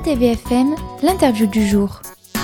RTVFM, l'interview du jour.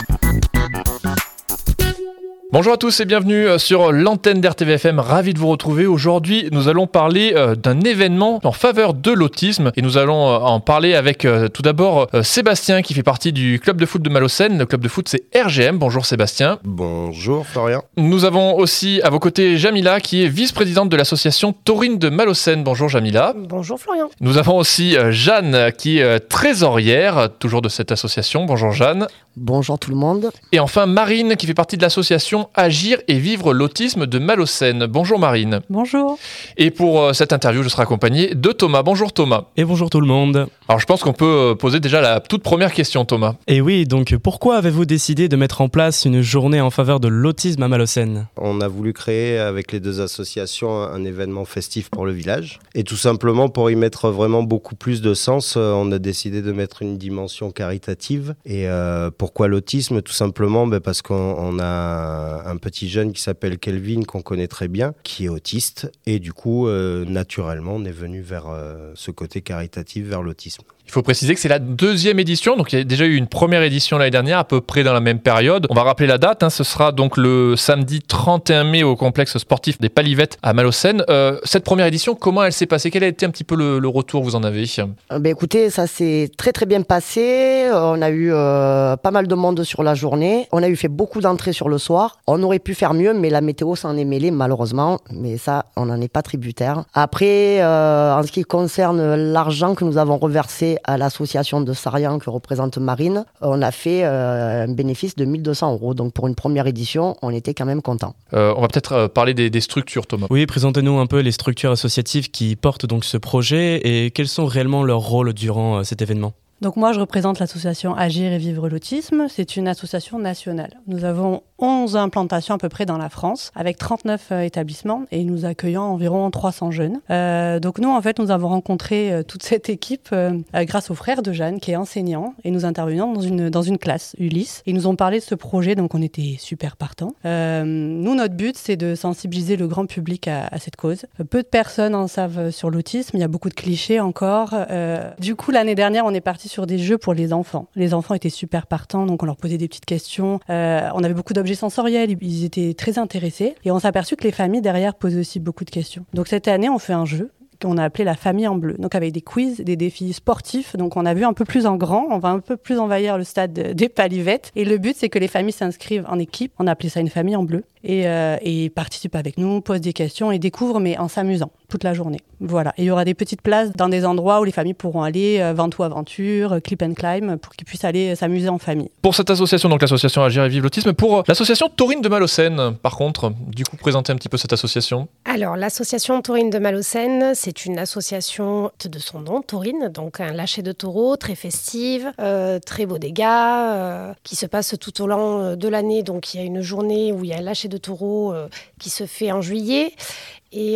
Bonjour à tous et bienvenue sur l'antenne d'RTVFM, ravi de vous retrouver. Aujourd'hui, nous allons parler d'un événement en faveur de l'autisme et nous allons en parler avec tout d'abord Sébastien qui fait partie du club de foot de Malaucène. Le club de foot c'est RGM. Bonjour Sébastien. Bonjour Florian. Nous avons aussi à vos côtés Jamila qui est vice-présidente de l'association Taurine de Malaucène. Bonjour Jamila. Bonjour Florian. Nous avons aussi Jeanne qui est trésorière toujours de cette association. Bonjour Jeanne. Bonjour tout le monde. Et enfin Marine qui fait partie de l'association Agir et vivre l'autisme de Malaucène. Bonjour Marine. Bonjour. Et pour cette interview, je serai accompagné de Thomas. Bonjour Thomas. Et bonjour tout le monde. Alors je pense qu'on peut poser déjà la toute première question Thomas. Et oui, donc pourquoi avez-vous décidé de mettre en place une journée en faveur de l'autisme à Malaucène ? On a voulu créer avec les deux associations un événement festif pour le village. Et tout simplement pour y mettre vraiment beaucoup plus de sens, on a décidé de mettre une dimension caritative. Et pourquoi l'autisme ? Tout simplement parce qu'on a un petit jeune qui s'appelle Kelvin, qu'on connaît très bien, qui est autiste. Et du coup, naturellement, on est venu vers ce côté caritatif, vers l'autisme. Il faut préciser que c'est la deuxième édition, donc il y a déjà eu une première édition l'année dernière, à peu près dans la même période. On va rappeler la date, ce sera donc le samedi 31 mai au complexe sportif des Palivettes à Malaucène. Cette première édition, comment elle s'est passée ? Quel a été un petit peu le retour, vous en avez ? Écoutez, ça s'est très très bien passé. On a eu pas mal de monde sur la journée. On a eu fait beaucoup d'entrées sur le soir. On aurait pu faire mieux, mais la météo s'en est mêlée malheureusement. Mais ça, on n'en est pas tributaire. Après, en ce qui concerne l'argent que nous avons reversé à l'association de Sarian que représente Marine, on a fait un bénéfice de 1 200 €. Donc pour une première édition, on était quand même contents. On va peut-être parler des structures, Thomas. Oui, présentez-nous un peu les structures associatives qui portent donc ce projet et quels sont réellement leurs rôles durant cet événement. Donc moi, je représente l'association Agir et vivre l'autisme. C'est une association nationale. Nous avons 11 implantations à peu près dans la France, avec 39 établissements et nous accueillons environ 300 jeunes. Donc nous, en fait, nous avons rencontré toute cette équipe grâce au frère de Jeanne, qui est enseignant, et nous intervenons dans une classe, Ulysse. Ils nous ont parlé de ce projet, donc on était super partants. Nous, notre but, c'est de sensibiliser le grand public à cette cause. Peu de personnes en savent sur l'autisme, il y a beaucoup de clichés encore. Du coup, l'année dernière, on est parti sur des jeux pour les enfants. Les enfants étaient super partants, donc on leur posait des petites questions. On avait beaucoup d'objets sensoriels, ils étaient très intéressés. Et on s'est aperçu que les familles derrière posaient aussi beaucoup de questions. Donc cette année, on fait un jeu qu'on a appelé la famille en bleu. Donc avec des quiz, des défis sportifs. Donc on a vu un peu plus en grand, on va un peu plus envahir le stade des Palivettes. Et le but, c'est que les familles s'inscrivent en équipe. On a appelé ça une famille en bleu. Et participent avec nous, posent des questions et découvrent, mais en s'amusant toute la journée. Voilà. Et il y aura des petites places dans des endroits où les familles pourront aller, Ventoux Aventure, Clip and Climb, pour qu'ils puissent aller s'amuser en famille. Pour cette association, donc l'association Agir et vivre l'autisme, pour l'association Taurine de Malaucène, par contre, du coup, présentez un petit peu cette association. Alors, l'association Taurine de Malaucène, c'est une association de son nom, Taurine, donc un lâcher de taureau, très festive, très beau dégâts, qui se passe tout au long de l'année. Donc, il y a une journée où il y a un lâcher de taureau qui se fait en juillet. Et il y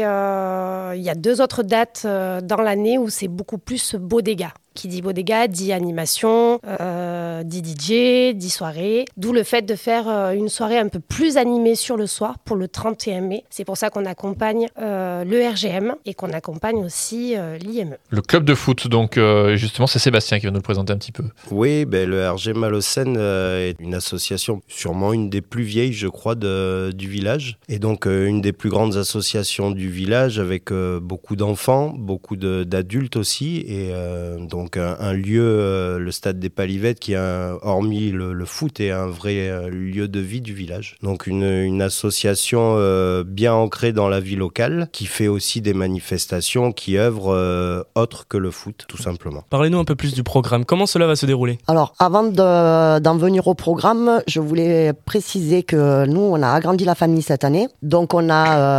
a 2 autres dates dans l'année où c'est beaucoup plus beau dégâts. Qui dit beau dégâts, dit animation, dit DJ, dit soirée. D'où le fait de faire une soirée un peu plus animée sur le soir pour le 31 mai. C'est pour ça qu'on accompagne le RGM et qu'on accompagne aussi l'IME. Le club de foot, donc justement, c'est Sébastien qui va nous le présenter un petit peu. Oui, le RGM Malaucène est une association, sûrement une des plus vieilles, je crois, du village. Et donc une des plus grandes associations du village avec beaucoup d'enfants, beaucoup d'adultes aussi. Et donc un lieu, le stade des Palivettes, qui hormis le foot, est un vrai lieu de vie du village. Donc une association bien ancrée dans la vie locale, qui fait aussi des manifestations, qui œuvrent autre que le foot, tout simplement. Parlez-nous un peu plus du programme. Comment cela va se dérouler ? Alors, avant d'en venir au programme, je voulais préciser que nous, on a agrandi la famille cette année. Donc, on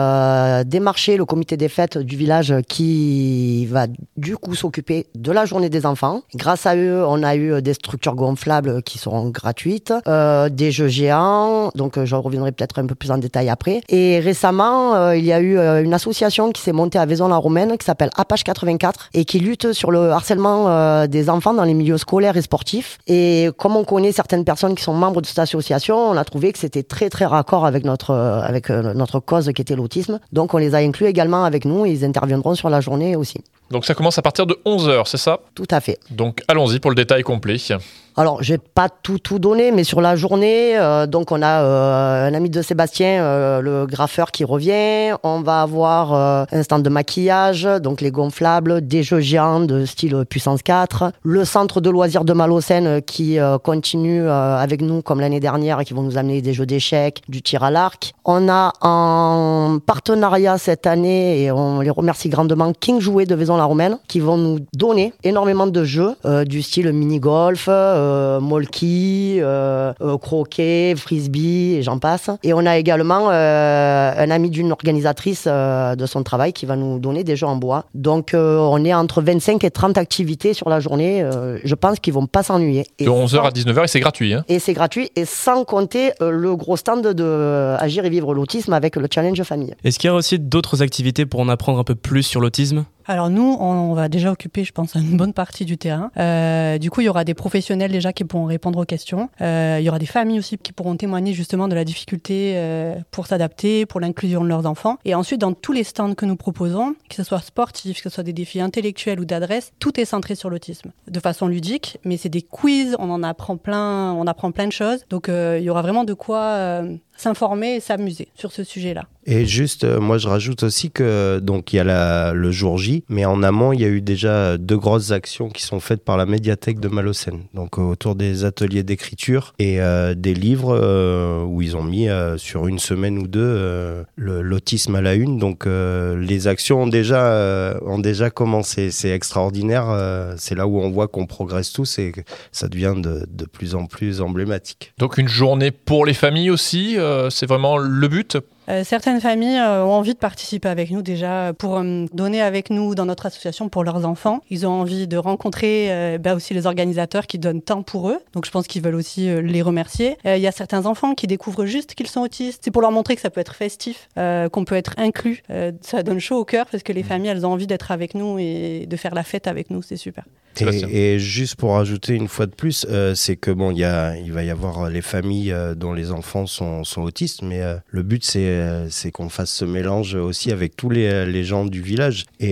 a démarché le comité des fêtes du village qui va du coup s'occuper de la journée des enfants. Grâce à eux, on a eu des structures gonflables qui seront gratuites, des jeux géants, donc j'en reviendrai peut-être un peu plus en détail après. Et récemment, il y a eu une association qui s'est montée à Vaison-la-Romaine qui s'appelle Apache 84 et qui lutte sur le harcèlement des enfants dans les milieux scolaires et sportifs. Et comme on connaît certaines personnes qui sont membres de cette association, on a trouvé que c'était très très raccord avec notre cause qui était l'autisme. Donc on les a inclus également avec nous. Ils interviendront sur la journée aussi. Donc ça commence à partir de 11h, c'est ça? Tout à fait. Donc allons-y pour le détail complet. Alors, je n'ai pas tout donné, mais sur la journée, donc on a un ami de Sébastien, le graffeur qui revient. On va avoir un stand de maquillage, donc les gonflables, des jeux géants de style puissance 4. Le centre de loisirs de Malaucène qui continue avec nous comme l'année dernière et qui vont nous amener des jeux d'échecs, du tir à l'arc. On a en partenariat cette année, et on les remercie grandement, King Jouet de Vaison-la-Romaine, qui vont nous donner énormément de jeux du style mini-golf, molki, croquet, frisbee et j'en passe. Et on a également un ami d'une organisatrice de son travail qui va nous donner des jeux en bois. Donc on est entre 25 et 30 activités sur la journée. Je pense qu'ils vont pas s'ennuyer. De 11h à 19h et c'est gratuit. Hein. Et c'est gratuit, et sans compter le gros stand de Agir et Vivre l'Autisme avec le challenge famille. Est-ce qu'il y a aussi d'autres activités pour en apprendre un peu plus sur l'autisme ? Alors nous, on va déjà occuper, je pense, une bonne partie du terrain. Du coup, il y aura des professionnels déjà qui pourront répondre aux questions. Il y aura des familles aussi qui pourront témoigner justement de la difficulté pour s'adapter, pour l'inclusion de leurs enfants. Et ensuite, dans tous les stands que nous proposons, que ce soit sportifs, que ce soit des défis intellectuels ou d'adresse, tout est centré sur l'autisme, de façon ludique. Mais c'est des quiz, on apprend plein de choses. Donc il y aura vraiment de quoi s'informer et s'amuser sur ce sujet-là. Et juste, moi je rajoute aussi que donc il y a le jour J, mais en amont il y a eu déjà 2 grosses actions qui sont faites par la médiathèque de Malaucène, donc autour des ateliers d'écriture et des livres où ils ont mis sur une semaine ou deux l'autisme à la une. Donc les actions ont déjà commencé. C'est extraordinaire. C'est là où on voit qu'on progresse tous et que ça devient de plus en plus emblématique. Donc une journée pour les familles aussi, c'est vraiment le but. Certaines familles ont envie de participer avec nous déjà pour donner avec nous dans notre association pour leurs enfants. Ils ont envie de rencontrer aussi les organisateurs qui donnent temps pour eux. Donc je pense qu'ils veulent aussi les remercier. Il y a certains enfants qui découvrent juste qu'ils sont autistes. C'est pour leur montrer que ça peut être festif, qu'on peut être inclus. Ça donne chaud au cœur parce que les familles, elles ont envie d'être avec nous et de faire la fête avec nous. C'est super. Et juste pour rajouter une fois de plus, c'est que bon, il va y avoir les familles dont les enfants sont autistes, mais le but c'est qu'on fasse ce mélange aussi avec tous les gens du village. Et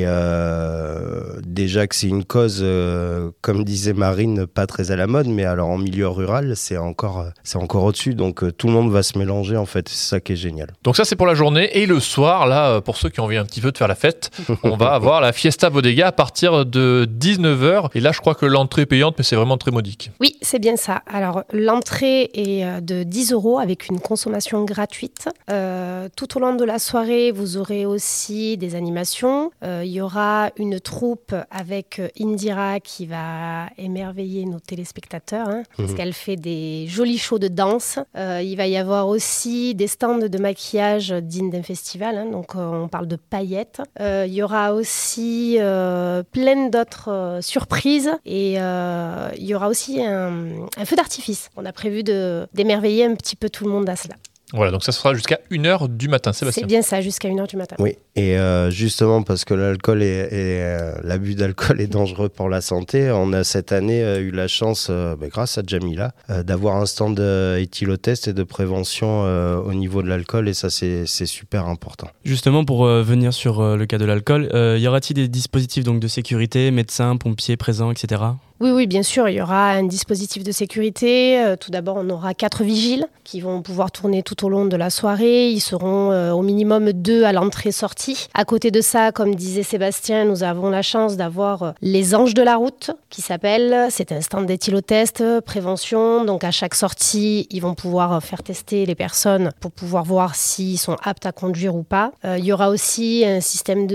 déjà que c'est une cause, comme disait Marine, pas très à la mode, mais alors en milieu rural, c'est encore au-dessus. Donc tout le monde va se mélanger en fait. C'est ça qui est génial. Donc ça c'est pour la journée. Et le soir, là, pour ceux qui ont envie un petit peu de faire la fête, on va avoir la Fiesta Bodega à partir de 19h. Et là, je crois que l'entrée est payante, mais c'est vraiment très modique. Oui, c'est bien ça. Alors, l'entrée est de 10 € avec une consommation gratuite. Tout au long de la soirée, vous aurez aussi des animations. Il y aura une troupe avec Indira qui va émerveiller nos téléspectateurs, parce qu'elle fait des jolis shows de danse. Il va y avoir aussi des stands de maquillage dignes d'un festival. Donc, on parle de paillettes. Il y aura aussi plein d'autres surprises. Et il y aura aussi un feu d'artifice. On a prévu d'émerveiller un petit peu tout le monde à cela. Voilà, donc ça sera jusqu'à 1h du matin, Sébastien. C'est bien ça, jusqu'à 1h du matin. Oui, et justement parce que l'alcool l'abus d'alcool est dangereux pour la santé, on a cette année eu la chance, grâce à Jamila, d'avoir un stand éthylotest et de prévention au niveau de l'alcool, et ça c'est super important. Justement, pour venir sur le cas de l'alcool, y aura-t-il des dispositifs donc, de sécurité, médecins, pompiers présents, etc. Oui, bien sûr, il y aura un dispositif de sécurité. Tout d'abord, on aura 4 vigiles qui vont pouvoir tourner tout au long de la soirée. Ils seront au minimum 2 à l'entrée-sortie. À côté de ça, comme disait Sébastien, nous avons la chance d'avoir les Anges de la route qui s'appellent. C'est un stand d'éthylotest, prévention. Donc à chaque sortie, ils vont pouvoir faire tester les personnes pour pouvoir voir s'ils sont aptes à conduire ou pas. Il y aura aussi un système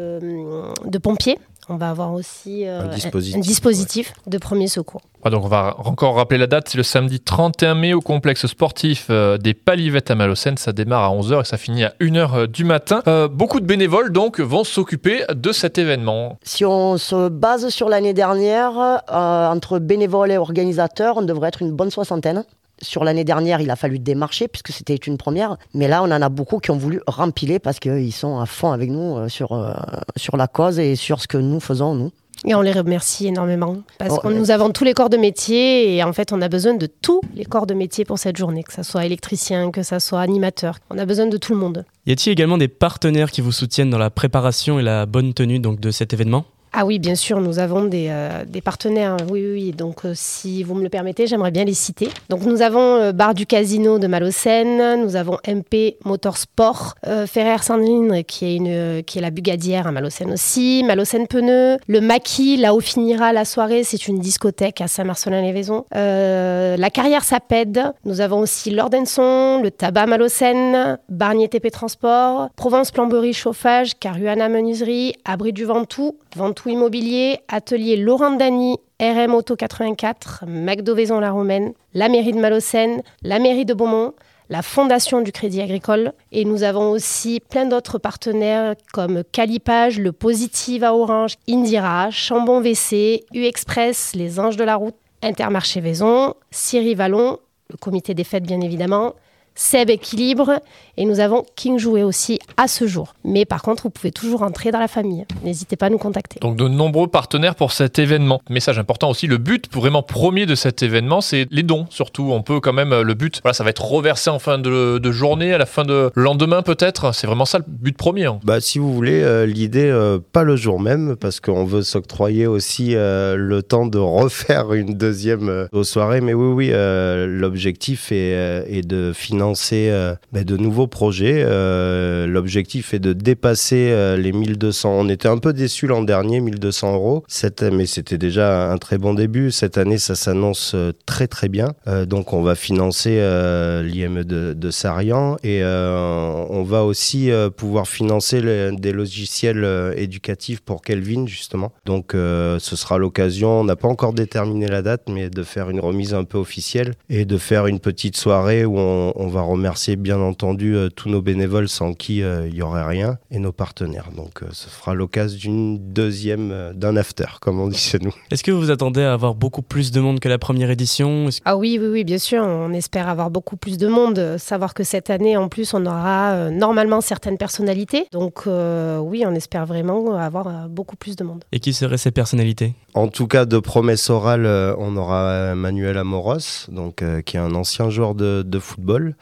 de pompiers. On va avoir aussi un dispositif de premier secours. Donc on va encore rappeler la date, c'est le samedi 31 mai au complexe sportif des Palivettes à Malaucène. Ça démarre à 11h et ça finit à 1h du matin. Beaucoup de bénévoles donc vont s'occuper de cet événement. Si on se base sur l'année dernière, entre bénévoles et organisateurs, on devrait être une bonne 60aine. Sur l'année dernière, il a fallu démarcher puisque c'était une première. Mais là, on en a beaucoup qui ont voulu rempiler parce qu'ils sont à fond avec nous sur la cause et sur ce que nous faisons, nous. Et on les remercie énormément parce que nous avons tous les corps de métier et en fait, on a besoin de tous les corps de métier pour cette journée, que ça soit électricien, que ça soit animateur. On a besoin de tout le monde. Y a-t-il également des partenaires qui vous soutiennent dans la préparation et la bonne tenue donc, de cet événement ? Ah oui, bien sûr, nous avons des partenaires. Oui. Donc, si vous me le permettez, j'aimerais bien les citer. Donc, nous avons Bar du Casino de Malaucène, nous avons MP Motorsport, Ferrer Sandrine qui est la Bugadière à Malaucène aussi, Malaucène Pneus, le Maquis, là où finira la soirée, c'est une discothèque à Saint-Marcelin-les-Vaisons. La Carrière Sapède, nous avons aussi Lordenson, le Tabac Malaucène, Barnier TP Transport, Provence Plomberie Chauffage, Caruana Menuiserie, Abri du Ventoux, Ventoux Immobilier, Atelier Laurent Dany, RM Auto 84, McDo Vaison La Romaine, la mairie de Malaucène, la mairie de Beaumont, la Fondation du Crédit Agricole. Et nous avons aussi plein d'autres partenaires comme Calipage, Le Positive à Orange, Indira, Chambon WC, U-Express, Les Anges de la Route, Intermarché Vaison, Cyril Vallon, le comité des fêtes bien évidemment, Seb Équilibre et nous avons King Jouet aussi à ce jour. Mais par contre, vous pouvez toujours entrer dans la famille. N'hésitez pas à nous contacter. Donc de nombreux partenaires pour cet événement. Message important aussi, le but vraiment premier de cet événement, c'est les dons surtout. On peut quand même, le but, voilà, ça va être reversé en fin de journée, à la fin de lendemain peut-être. C'est vraiment ça le but premier. Si vous voulez, l'idée, pas le jour même, parce qu'on veut s'octroyer aussi le temps de refaire une deuxième soirée. Mais oui, l'objectif est de financer de nouveaux projets. L'objectif est de dépasser les 1200. On était un peu déçus l'an dernier, 1200 €. Mais c'était déjà un très bon début. Cette année, ça s'annonce très très bien. Donc on va financer l'IME de Sarian et on va aussi pouvoir financer des logiciels éducatifs pour Kelvin justement. Donc ce sera l'occasion, on n'a pas encore déterminé la date, mais de faire une remise un peu officielle et de faire une petite soirée où on va remercier bien entendu tous nos bénévoles sans qui il n'y aurait rien et nos partenaires. Donc ce sera l'occasion d'un after, comme on dit chez nous. Est-ce que vous attendez à avoir beaucoup plus de monde que la première édition ? Ah oui, bien sûr. On espère avoir beaucoup plus de monde. Savoir que cette année, en plus, on aura normalement certaines personnalités. Donc oui, on espère vraiment avoir beaucoup plus de monde. Et qui seraient ces personnalités ? En tout cas, de promesse orale, on aura Manuel Amoros, donc, qui est un ancien joueur de football.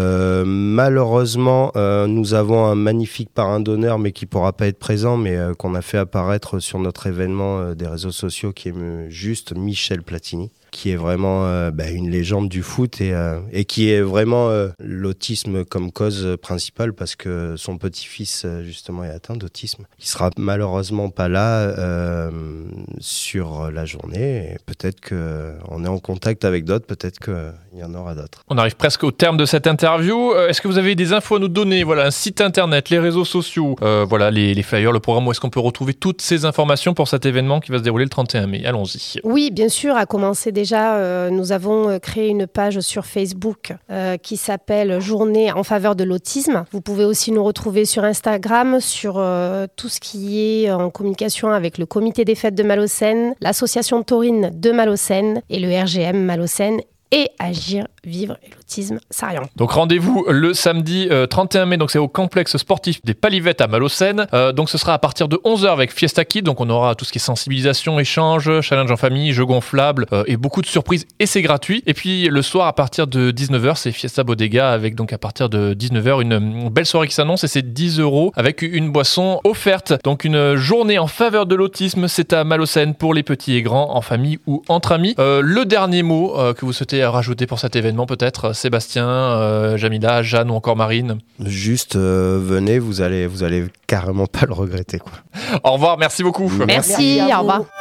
Malheureusement, nous avons un magnifique parrain d'honneur, mais qui ne pourra pas être présent, mais qu'on a fait apparaître sur notre événement des réseaux sociaux, qui est juste Michel Platini, qui est vraiment une légende du foot et qui est vraiment l'autisme comme cause principale parce que son petit-fils justement est atteint d'autisme. Il sera malheureusement pas là sur la journée et peut-être qu'on est en contact avec d'autres, peut-être qu'il y en aura d'autres. On arrive presque au terme de cette interview. Est-ce que vous avez des infos à nous donner ? Voilà, un site internet, les réseaux sociaux, voilà, les flyers, le programme, où est-ce qu'on peut retrouver toutes ces informations pour cet événement qui va se dérouler le 31 mai ? Allons-y. Oui, bien sûr, à commencer déjà, nous avons créé une page sur Facebook qui s'appelle Journée en faveur de l'autisme. Vous pouvez aussi nous retrouver sur Instagram, sur tout ce qui est en communication avec le comité des fêtes de Malaucène, l'association taurine de Malaucène et le RGM Malaucène et Agir, Vivre et l'autisme Sarian. Donc rendez-vous le samedi 31 mai, donc c'est au complexe sportif des Palivettes à Malaucène. Donc ce sera à partir de 11h avec Fiesta Kids, donc on aura tout ce qui est sensibilisation, échange, challenge en famille, jeux gonflables et beaucoup de surprises et c'est gratuit. Et puis le soir à partir de 19h, c'est Fiesta Bodega avec donc à partir de 19h une belle soirée qui s'annonce et c'est 10 € avec une boisson offerte. Donc une journée en faveur de l'autisme, c'est à Malaucène pour les petits et grands, en famille ou entre amis. Le dernier mot que vous souhaitez rajouter pour cet événement peut-être, Sébastien, Jamila, Jeanne ou encore Marine? Juste venez, vous allez carrément pas le regretter, quoi. Au revoir, merci beaucoup. Merci, au revoir.